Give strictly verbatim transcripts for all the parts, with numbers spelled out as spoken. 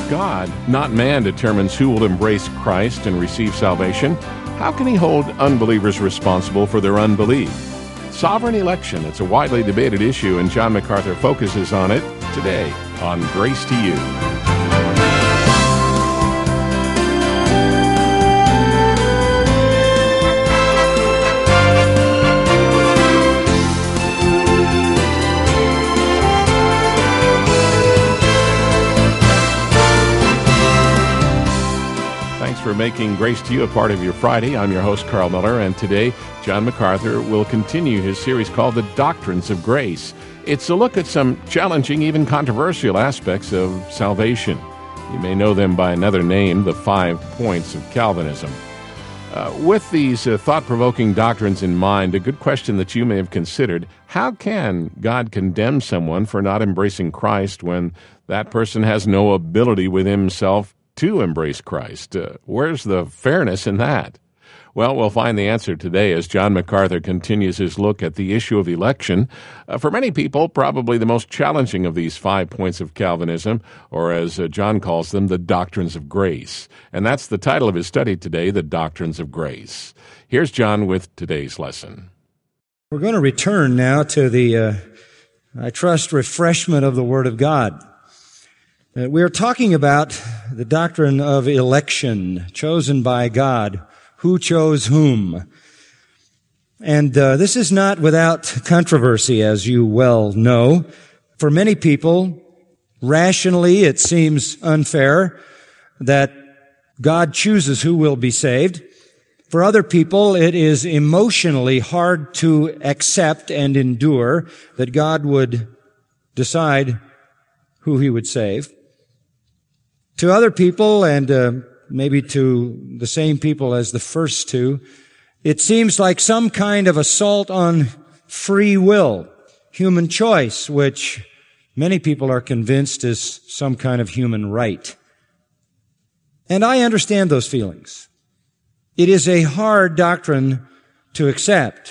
God, not man, determines who will embrace Christ and receive salvation, how can he hold unbelievers responsible for their unbelief? Sovereign election, it's a widely debated issue, and John MacArthur focuses on it today on Grace to You. For making Grace to You a part of your Friday. I'm your host, Carl Miller, and today John MacArthur will continue his series called The Doctrines of Grace. It's a look at some challenging, even controversial aspects of salvation. You may know them by another name, the Five Points of Calvinism. Uh, with these uh, thought-provoking doctrines in mind, a good question that you may have considered: how can God condemn someone for not embracing Christ when that person has no ability within himself to embrace Christ? Uh, where's the fairness in that? Well, we'll find the answer today as John MacArthur continues his look at the issue of election. Uh, for many people, probably the most challenging of these five points of Calvinism, or as uh, John calls them, the doctrines of grace. And that's the title of his study today, The Doctrines of Grace. Here's John with today's lesson. We're going to return now to the, uh, I trust, refreshment of the Word of God. Uh, we are talking about the doctrine of election, chosen by God. Who chose whom? And uh, this is not without controversy, as you well know. For many people, rationally, it seems unfair that God chooses who will be saved. For other people, it is emotionally hard to accept and endure that God would decide who he would save. To other people, and uh, maybe to the same people as the first two, it seems like some kind of assault on free will, human choice, which many people are convinced is some kind of human right. And I understand those feelings. It is a hard doctrine to accept.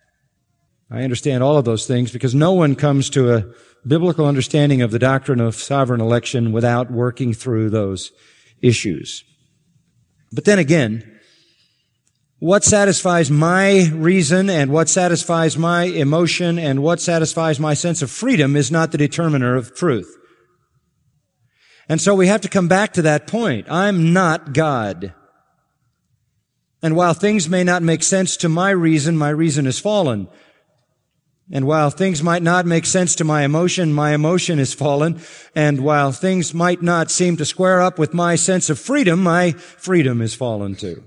I understand all of those things because no one comes to a biblical understanding of the doctrine of sovereign election without working through those issues. But then again, what satisfies my reason and what satisfies my emotion and what satisfies my sense of freedom is not the determiner of truth. And so we have to come back to that point. I'm not God. And while things may not make sense to my reason, my reason is fallen. And while things might not make sense to my emotion, my emotion is fallen. And while things might not seem to square up with my sense of freedom, my freedom is fallen too.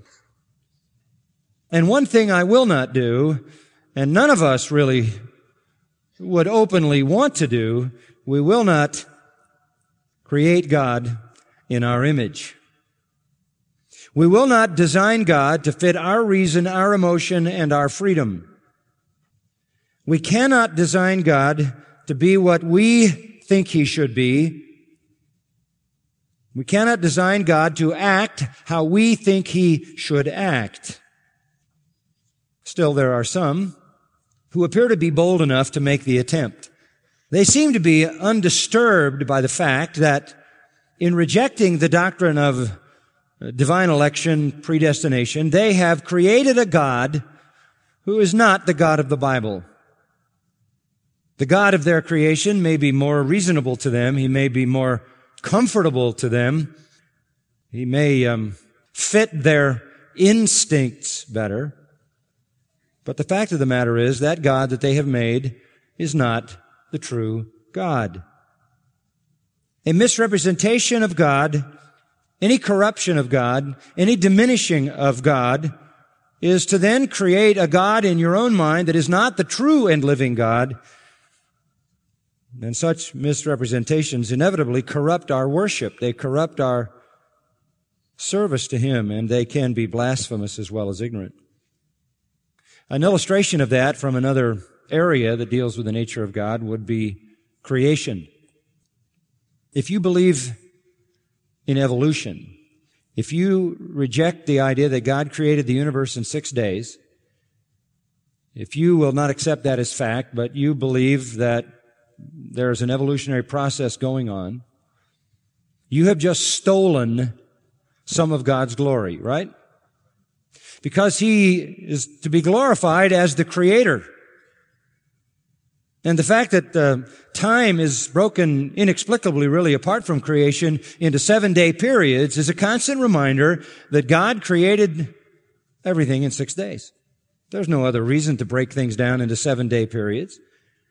And one thing I will not do, and none of us really would openly want to do, we will not create God in our image. We will not design God to fit our reason, our emotion, and our freedom. We cannot design God to be what we think he should be. We cannot design God to act how we think he should act. Still, there are some who appear to be bold enough to make the attempt. They seem to be undisturbed by the fact that in rejecting the doctrine of divine election, predestination, they have created a God who is not the God of the Bible. The God of their creation may be more reasonable to them. He may be more comfortable to them. He may um, fit their instincts better. But the fact of the matter is that God that they have made is not the true God. A misrepresentation of God, any corruption of God, any diminishing of God, is to then create a God in your own mind that is not the true and living God. And such misrepresentations inevitably corrupt our worship. They corrupt our service to him, and they can be blasphemous as well as ignorant. An illustration of that from another area that deals with the nature of God would be creation. If you believe in evolution, if you reject the idea that God created the universe in six days, if you will not accept that as fact, but you believe that there's an evolutionary process going on, you have just stolen some of God's glory, right? Because He is to be glorified as the Creator. And the fact that uh, time is broken inexplicably, really, apart from creation, into seven-day periods is a constant reminder that God created everything in six days. There's no other reason to break things down into seven-day periods.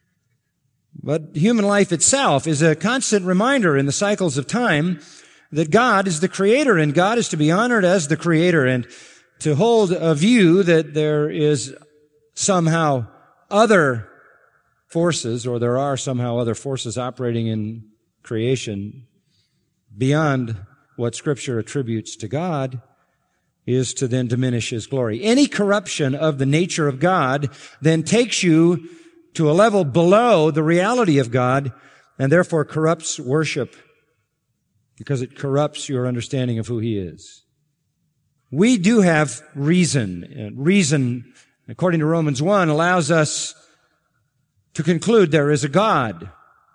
But human life itself is a constant reminder in the cycles of time that God is the Creator, and God is to be honored as the Creator, and to hold a view that there is somehow other forces, or there are somehow other forces operating in creation beyond what Scripture attributes to God, is to then diminish His glory. Any corruption of the nature of God then takes you to a level below the reality of God, and therefore corrupts worship, because it corrupts your understanding of who He is. We do have reason. And reason, according to Romans one, allows us to conclude there is a God.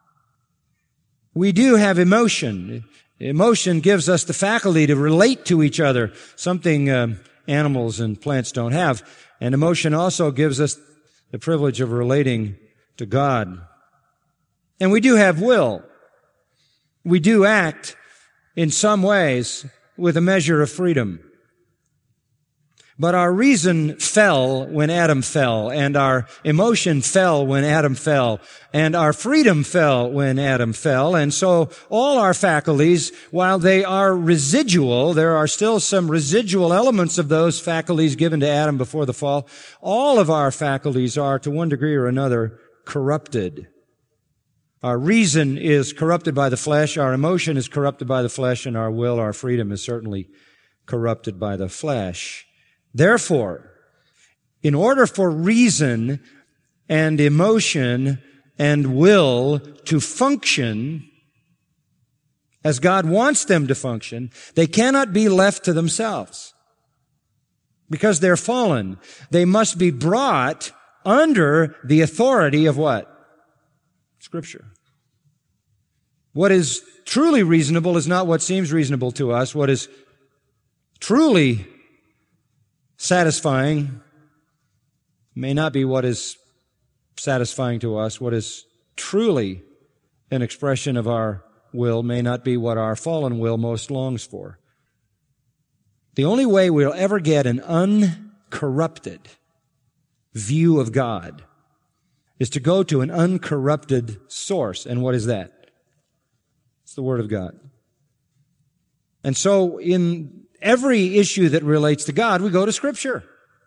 We do have emotion. Emotion gives us the faculty to relate to each other, something uh, animals and plants don't have. And emotion also gives us the privilege of relating to God. And we do have will. We do act in some ways with a measure of freedom. But our reason fell when Adam fell, and our emotion fell when Adam fell, and our freedom fell when Adam fell. And so all our faculties, while they are residual, there are still some residual elements of those faculties given to Adam before the fall. All of our faculties are, to one degree or another, corrupted. Our reason is corrupted by the flesh, our emotion is corrupted by the flesh, and our will, our freedom is certainly corrupted by the flesh. Therefore, in order for reason and emotion and will to function as God wants them to function, they cannot be left to themselves. Because they're fallen, they must be brought under the authority of what? Scripture. What is truly reasonable is not what seems reasonable to us. What is truly satisfying may not be what is satisfying to us. What is truly an expression of our will may not be what our fallen will most longs for. The only way we'll ever get an uncorrupted view of God is to go to an uncorrupted source. And what is that? It's the Word of God. And so in every issue that relates to God, we go to Scripture.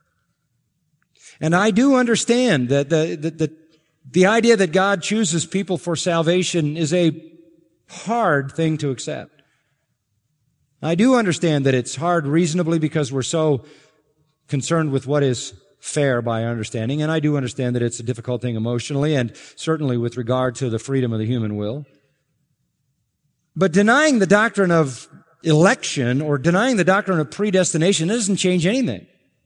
And I do understand that the, the, the, the idea that God chooses people for salvation is a hard thing to accept. I do understand that it's hard reasonably because we're so concerned with what is fair by understanding, and I do understand that it's a difficult thing emotionally and certainly with regard to the freedom of the human will. But denying the doctrine of election or denying the doctrine of predestination doesn't change anything.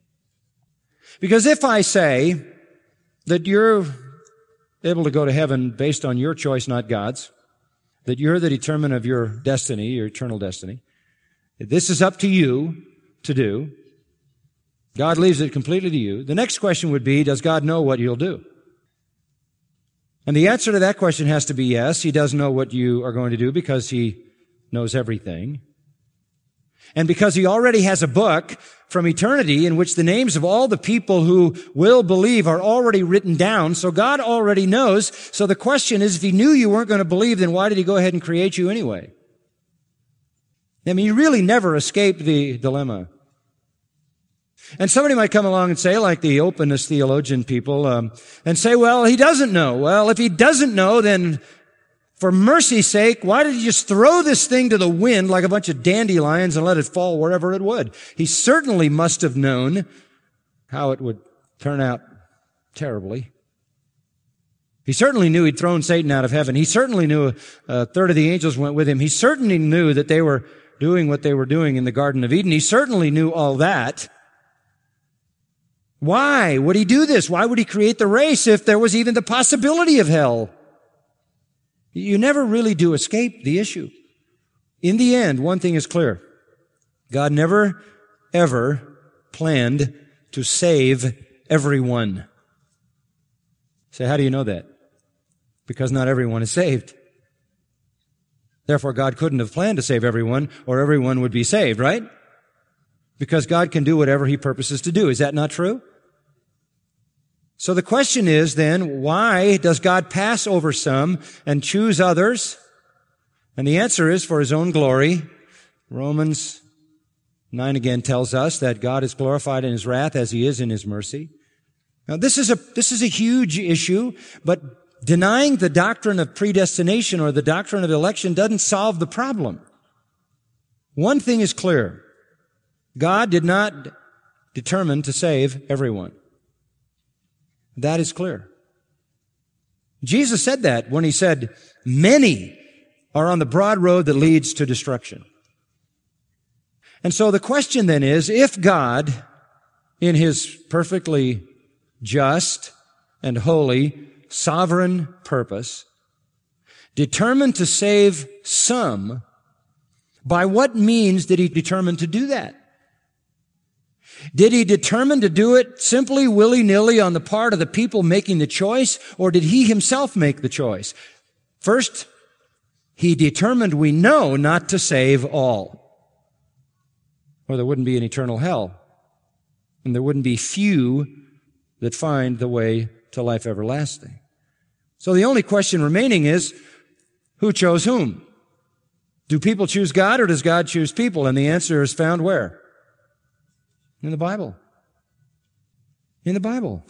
Because if I say that you're able to go to heaven based on your choice, not God's, that you're the determinant of your destiny, your eternal destiny, this is up to you to do, God leaves it completely to you, the next question would be, does God know what you'll do? And the answer to that question has to be yes. He does know what you are going to do because He knows everything. And because He already has a book from eternity in which the names of all the people who will believe are already written down, so God already knows. So the question is, if He knew you weren't going to believe, then why did He go ahead and create you anyway? I mean, you really never escape the dilemma. And somebody might come along and say, like the openness theologian people, um, and say, well, He doesn't know. Well, if He doesn't know, then for mercy's sake, why did He just throw this thing to the wind like a bunch of dandelions and let it fall wherever it would? He certainly must have known how it would turn out terribly. He certainly knew He'd thrown Satan out of heaven. He certainly knew a third of the angels went with Him. He certainly knew that they were doing what they were doing in the Garden of Eden. He certainly knew all that. Why would He do this? Why would He create the race if there was even the possibility of hell? You never really do escape the issue. In the end, one thing is clear. God never, ever planned to save everyone. So how do you know that? Because not everyone is saved. Therefore, God couldn't have planned to save everyone, or everyone would be saved, right? Because God can do whatever He purposes to do. Is that not true? So the question is then, why does God pass over some and choose others? And the answer is for His own glory. Romans nine again tells us that God is glorified in His wrath as He is in His mercy. Now this is a, this is a huge issue, but denying the doctrine of predestination or the doctrine of election doesn't solve the problem. One thing is clear. God did not determine to save everyone. That is clear. Jesus said that when He said, many are on the broad road that leads to destruction. And so the question then is, if God, in His perfectly just and holy, sovereign purpose, determined to save some, by what means did He determine to do that? Did He determine to do it simply willy-nilly on the part of the people making the choice, or did He Himself make the choice? First, He determined, we know, not to save all, or there wouldn't be an eternal hell, and there wouldn't be few that find the way to life everlasting. So the only question remaining is, who chose whom? Do people choose God, or does God choose people? And the answer is found where? In the Bible. In the Bible.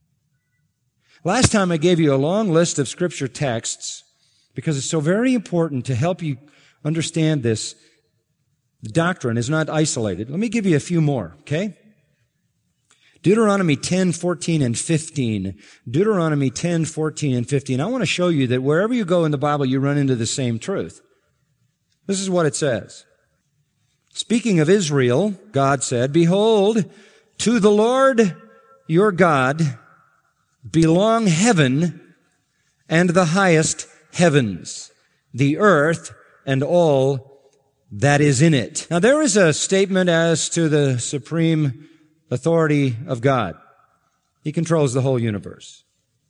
Last time I gave you a long list of Scripture texts because it's so very important to help you understand this. The doctrine is not isolated. Let me give you a few more, okay? Deuteronomy ten, fourteen, and fifteen. Deuteronomy ten, fourteen, and fifteen. I want to show you that wherever you go in the Bible, you run into the same truth. This is what it says. Speaking of Israel, God said, behold, to the Lord your God belong heaven and the highest heavens, the earth and all that is in it. Now there is a statement as to the supreme authority of God. He controls the whole universe.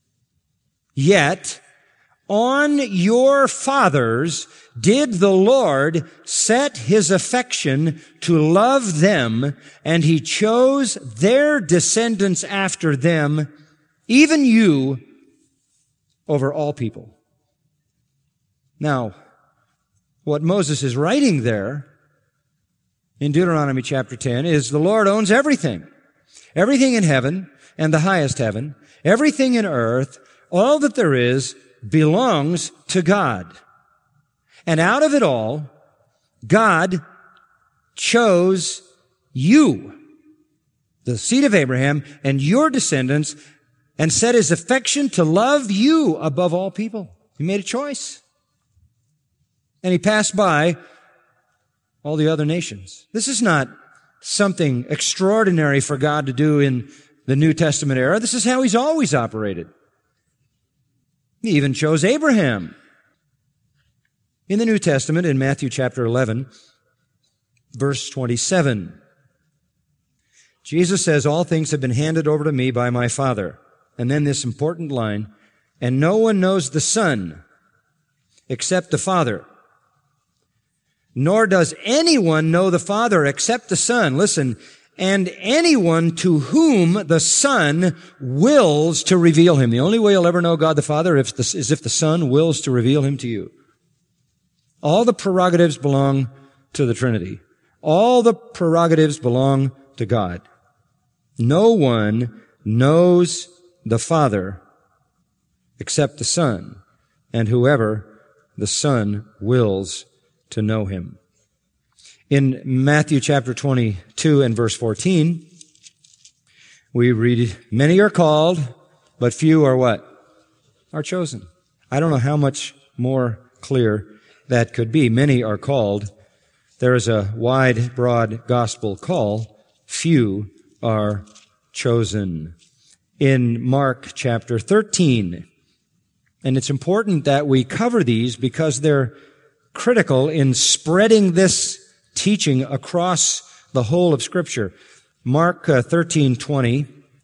Yet, on your fathers did the Lord set His affection to love them, and He chose their descendants after them, even you, over all people. Now, what Moses is writing there in Deuteronomy chapter ten is the Lord owns everything. Everything in heaven and the highest heaven, everything in earth, all that there is belongs to God. And out of it all, God chose you, the seed of Abraham, and your descendants, and set His affection to love you above all people. He made a choice. And He passed by all the other nations. This is not something extraordinary for God to do in the New Testament era. This is how He's always operated. He even chose Abraham. In the New Testament, in Matthew chapter eleven, verse twenty-seven, Jesus says, all things have been handed over to me by my Father. And then this important line, and no one knows the Son except the Father, nor does anyone know the Father except the Son. Listen, and anyone to whom the Son wills to reveal Him. The only way you'll ever know God the Father is if the Son wills to reveal Him to you. All the prerogatives belong to the Trinity. All the prerogatives belong to God. No one knows the Father except the Son, and whoever the Son wills to know Him. In Matthew chapter twenty-two and verse fourteen, we read, many are called, but few are what? Are chosen. I don't know how much more clear that could be. Many are called. There is a wide, broad gospel call. Few are chosen. In Mark chapter thirteen, and it's important that we cover these because they're critical in spreading this teaching across the whole of Scripture. Mark uh, thirteen twenty,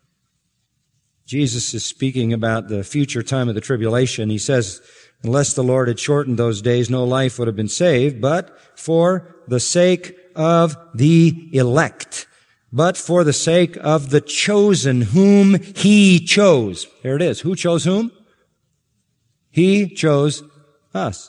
Jesus is speaking about the future time of the tribulation. He says, unless the Lord had shortened those days, no life would have been saved, but for the sake of the elect, but for the sake of the chosen, whom He chose. There it is. Who chose whom? He chose us.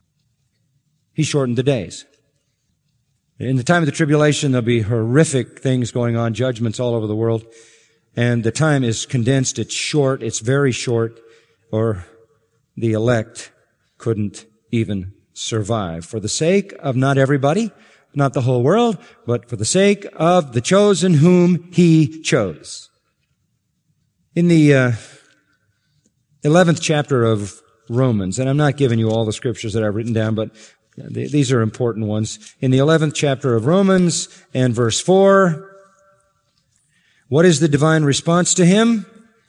He shortened the days. In the time of the tribulation, there'll be horrific things going on, judgments all over the world, and the time is condensed. It's short. It's very short, or the elect couldn't even survive. For the sake of not everybody, not the whole world, but for the sake of the chosen whom He chose. In the uh, eleventh chapter of Romans, and I'm not giving you all the scriptures that I've written down, but these are important ones. In the eleventh chapter of Romans and verse four, what is the divine response to him?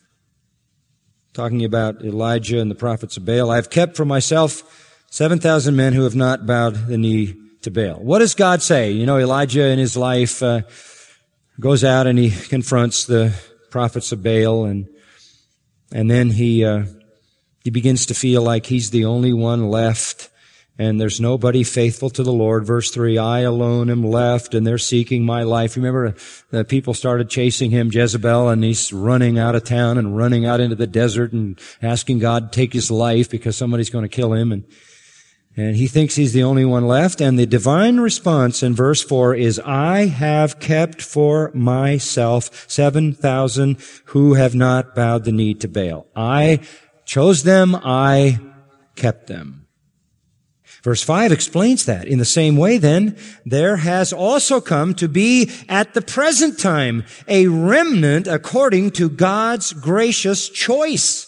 Talking about Elijah and the prophets of Baal. I have kept for myself seven thousand men who have not bowed the knee to Baal. What does God say? You know, Elijah in his life uh, goes out and he confronts the prophets of Baal, and and then he uh, he begins to feel like he's the only one left, and there's nobody faithful to the Lord. Verse three, I alone am left, and they're seeking my life. Remember, the people started chasing him, Jezebel, and he's running out of town and running out into the desert and asking God to take his life because somebody's going to kill him. And And he thinks he's the only one left. And the divine response in verse four is, I have kept for myself seven thousand who have not bowed the knee to Baal. I chose them. I kept them. Verse five explains that. In the same way, then, there has also come to be at the present time a remnant according to God's gracious choice.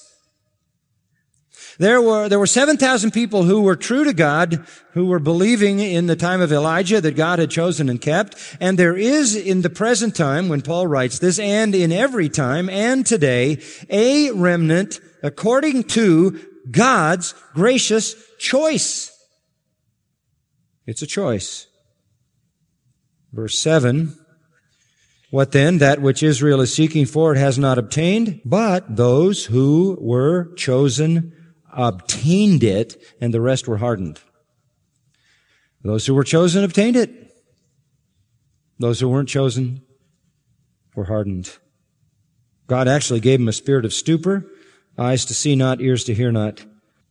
There were, there were seven thousand people who were true to God, who were believing in the time of Elijah that God had chosen and kept. And there is in the present time, when Paul writes this, and in every time and today, a remnant according to God's gracious choice. It's a choice. Verse seven, what then? That which Israel is seeking for it has not obtained, but those who were chosen obtained it, and the rest were hardened. Those who were chosen obtained it. Those who weren't chosen were hardened. God actually gave them a spirit of stupor, eyes to see not, ears to hear not,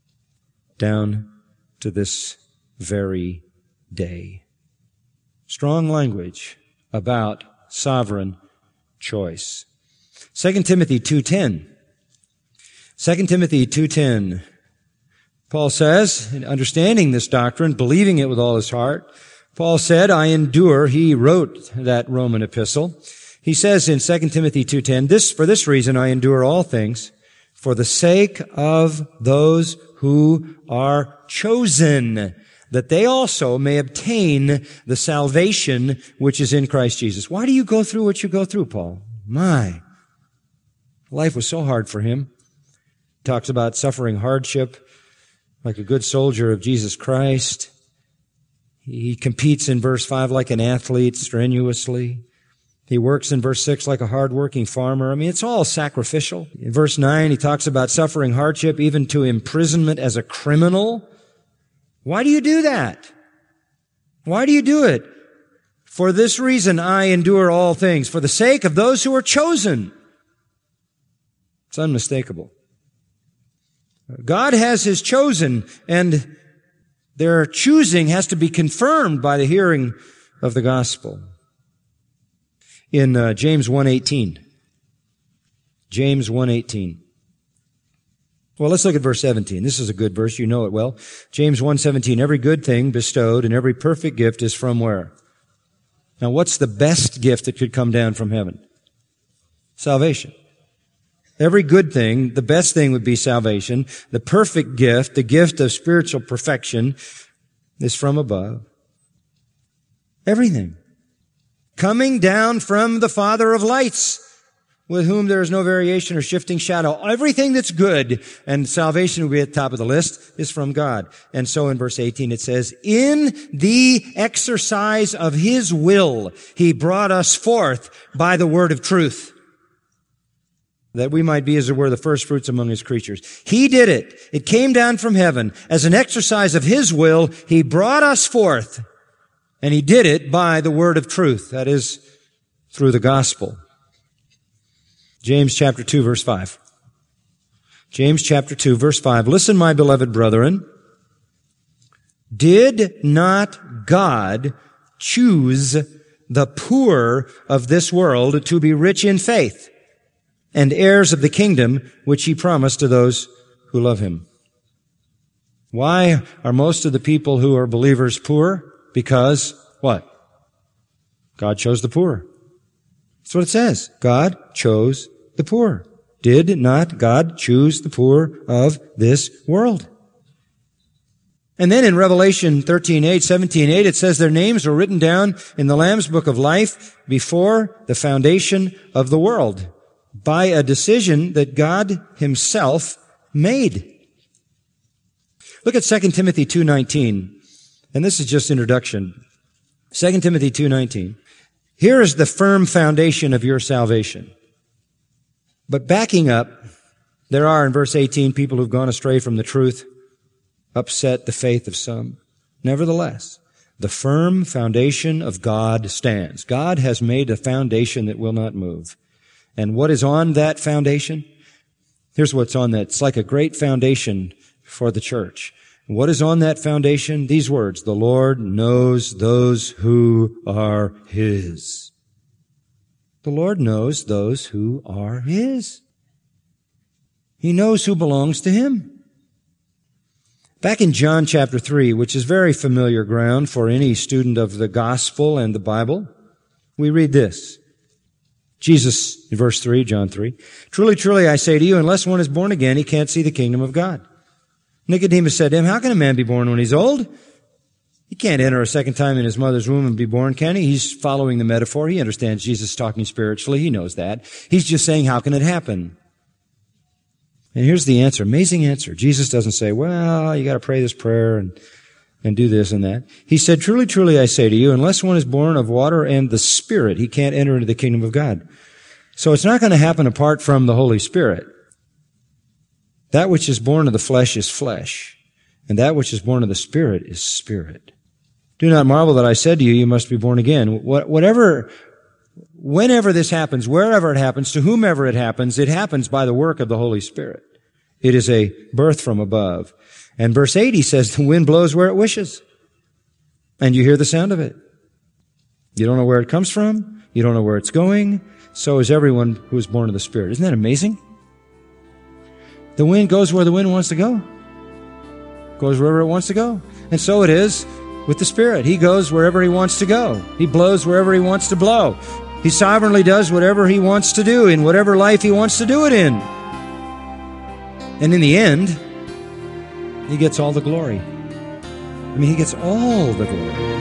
down to this very day. Strong language about sovereign choice. Second Timothy two ten. Second Timothy two ten. Paul says, in understanding this doctrine, believing it with all his heart, Paul said, I endure. He wrote that Roman epistle. He says in Second Timothy two ten, this, for this reason I endure all things, for the sake of those who are chosen, that they also may obtain the salvation which is in Christ Jesus. Why do you go through what you go through, Paul? My, life was so hard for him. He talks about suffering hardship like a good soldier of Jesus Christ. He competes in verse five like an athlete strenuously. He works in verse six like a hard-working farmer. I mean, it's all sacrificial. In verse nine, he talks about suffering hardship even to imprisonment as a criminal. Why do you do that? Why do you do it? For this reason I endure all things, for the sake of those who are chosen. It's unmistakable. God has His chosen, and their choosing has to be confirmed by the hearing of the gospel. In uh, James one eighteen. James one eighteen. Well, let's look at verse seventeen. This is a good verse. You know it well. James one seventeen. Every good thing bestowed and every perfect gift is from where? Now, what's the best gift that could come down from heaven? Salvation. Every good thing, the best thing would be salvation. The perfect gift, the gift of spiritual perfection, is from above. Everything. Coming down from the Father of lights. with whom there is no variation or shifting shadow. Everything that's good and salvation will be at the top of the list is from God. And so in verse eighteen it says, in the exercise of His will, He brought us forth by the word of truth, that we might be, as it were, the first fruits among His creatures. He did it. It came down from heaven. As an exercise of His will, He brought us forth, and He did it by the word of truth, that is, through the gospel. James chapter two, verse five. James chapter two, verse five. Listen, my beloved brethren. Did not God choose the poor of this world to be rich in faith and heirs of the kingdom which He promised to those who love Him? Why are most of the people who are believers poor? Because what? God chose the poor. That's what it says. God chose the poor. Did not God choose the poor of this world? And then in Revelation thirteen eight, seventeen eight, it says their names were written down in the Lamb's book of life before the foundation of the world by a decision that God Himself made. Look at Second Timothy two nineteen. And this is just introduction. Second Timothy two nineteen. Here is the firm foundation of your salvation. But backing up, there are in verse eighteen people who've gone astray from the truth, upset the faith of some. Nevertheless, the firm foundation of God stands. God has made a foundation that will not move. And what is on that foundation? Here's what's on that. It's like a great foundation for the church. What is on that foundation? These words, the Lord knows those who are His. The Lord knows those who are His. He knows who belongs to Him. Back in John chapter three, which is very familiar ground for any student of the gospel and the Bible, we read this. Jesus, in verse three, John three, truly, truly, I say to you, unless one is born again, he can't see the kingdom of God. Nicodemus said to him, how can a man be born when he's old? He can't enter a second time in his mother's womb and be born, can he? He's following the metaphor. He understands Jesus talking spiritually. He knows that. He's just saying, how can it happen? And here's the answer. Amazing answer. Jesus doesn't say, well, you got to pray this prayer and, and do this and that. He said, truly, truly, I say to you, unless one is born of water and the Spirit, he can't enter into the kingdom of God. So it's not going to happen apart from the Holy Spirit. That which is born of the flesh is flesh, and that which is born of the Spirit is spirit. Do not marvel that I said to you, you must be born again. Whatever, whenever this happens, wherever it happens, to whomever it happens, it happens by the work of the Holy Spirit. It is a birth from above. And verse eight, he says, the wind blows where it wishes, and you hear the sound of it. You don't know where it comes from. You don't know where it's going. So is everyone who is born of the Spirit. Isn't that amazing? The wind goes where the wind wants to go. Goes wherever it wants to go. And so it is with the Spirit. He goes wherever He wants to go. He blows wherever He wants to blow. He sovereignly does whatever He wants to do in whatever life He wants to do it in. And in the end, He gets all the glory. I mean, He gets all the glory.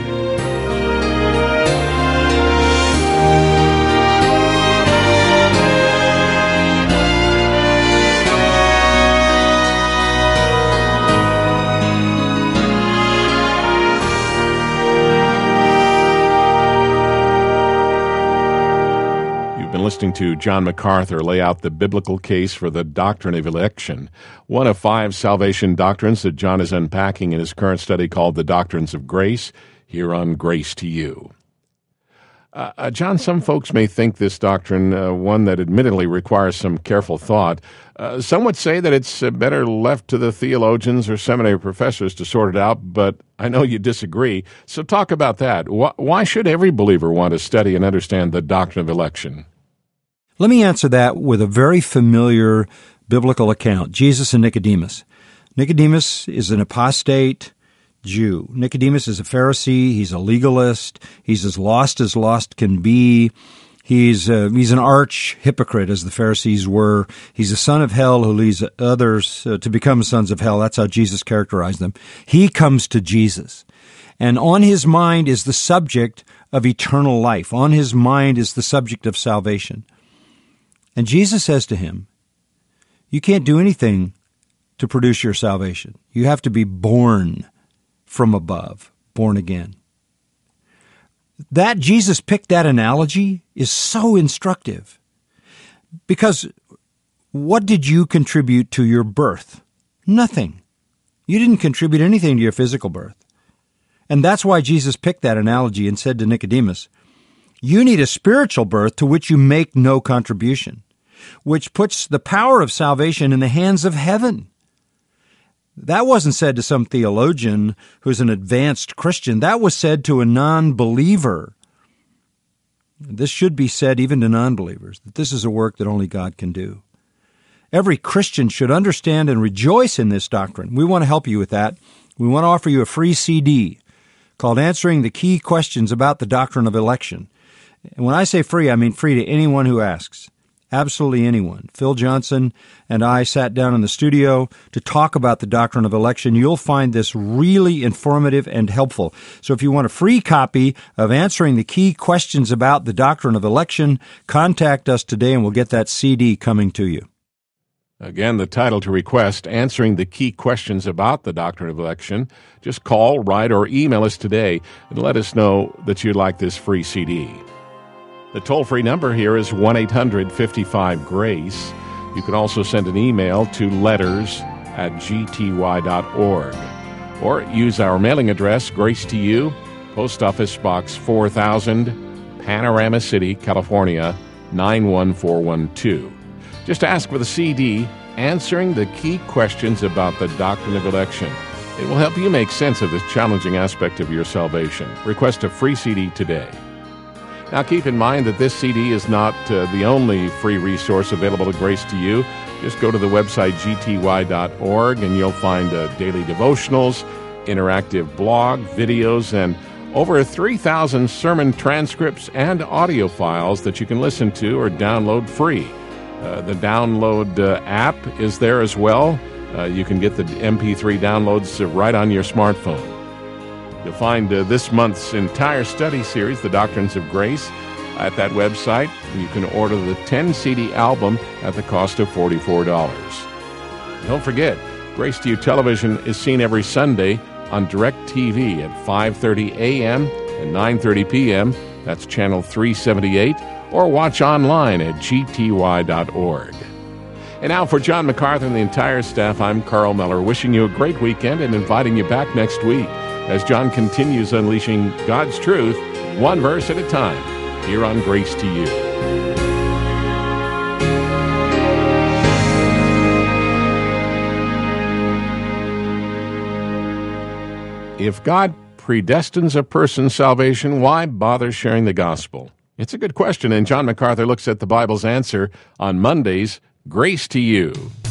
Listening to John MacArthur lay out the biblical case for the doctrine of election, one of five salvation doctrines that John is unpacking in his current study called The Doctrines of Grace, here on Grace to You. Uh, uh, John, some folks may think this doctrine uh, one that admittedly requires some careful thought. Uh, some would say that it's uh, better left to the theologians or seminary professors to sort it out, but I know you disagree. So talk about that. Wh- why should every believer want to study and understand the doctrine of election? Let me answer that with a very familiar biblical account, Jesus and Nicodemus. Nicodemus is an apostate Jew. Nicodemus is a Pharisee. He's a legalist. He's as lost as lost can be. He's uh, he's an arch hypocrite, as the Pharisees were. He's a son of hell who leads others uh, to become sons of hell. That's how Jesus characterized them. He comes to Jesus, and on his mind is the subject of eternal life. On his mind is the subject of salvation. And Jesus says to him, you can't do anything to produce your salvation. You have to be born from above, born again. That Jesus picked that analogy is so instructive. Because what did you contribute to your birth? Nothing. You didn't contribute anything to your physical birth. And that's why Jesus picked that analogy and said to Nicodemus, you need a spiritual birth to which you make no contribution, which puts the power of salvation in the hands of heaven. That wasn't said to some theologian who's an advanced Christian. That was said to a non-believer. This should be said even to non-believers, that this is a work that only God can do. Every Christian should understand and rejoice in this doctrine. We want to help you with that. We want to offer you a free C D called Answering the Key Questions About the Doctrine of Election. And when I say free, I mean free to anyone who asks. Absolutely anyone. Phil Johnson and I sat down in the studio to talk about the doctrine of election. You'll find this really informative and helpful. So if you want a free copy of Answering the Key Questions About the Doctrine of Election, contact us today and we'll get that C D coming to you. Again, the title to request, Answering the Key Questions About the Doctrine of Election. Just call, write, or email us today and let us know that you'd like this free C D. The toll-free number here is one eight hundred fifty-five GRACE. You can also send an email to letters at g t y dot org. Or use our mailing address, Grace to You, Post Office Box four thousand, Panorama City, California, nine one four one two. Just ask for the C D, Answering the Key Questions About the Doctrine of Election. It will help you make sense of this challenging aspect of your salvation. Request a free C D today. Now, keep in mind that this C D is not uh, the only free resource available at Grace to You. Just go to the website g t y dot org and you'll find uh, daily devotionals, interactive blog, videos, and over three thousand sermon transcripts and audio files that you can listen to or download free. Uh, the download uh, app is there as well. Uh, you can get the M P three downloads uh, right on your smartphone. You'll find uh, this month's entire study series, The Doctrines of Grace, at that website. You can order the ten C D album at the cost of forty-four dollars. Don't forget, Grace to You Television is seen every Sunday on DirecTV at five thirty a.m. and nine thirty p.m. That's channel three seventy-eight, or watch online at g t y dot org. And now for John MacArthur and the entire staff, I'm Carl Miller, wishing you a great weekend and inviting you back next week as John continues unleashing God's truth, one verse at a time, here on Grace to You. If God predestines a person's salvation, why bother sharing the gospel? It's a good question, and John MacArthur looks at the Bible's answer on Monday's Grace to You.